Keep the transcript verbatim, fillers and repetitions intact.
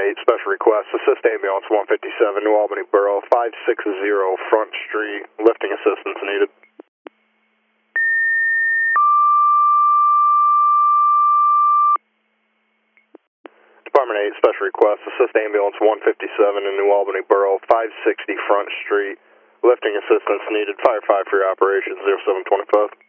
eight, special request, assist ambulance one fifty-seven, New Albany Borough, five sixty Front Street, lifting assistance needed. Department eight, special request, assist ambulance one fifty-seven in New Albany Borough, five sixty Front Street, lifting assistance needed, fire five for your operation, zero seven twenty-five.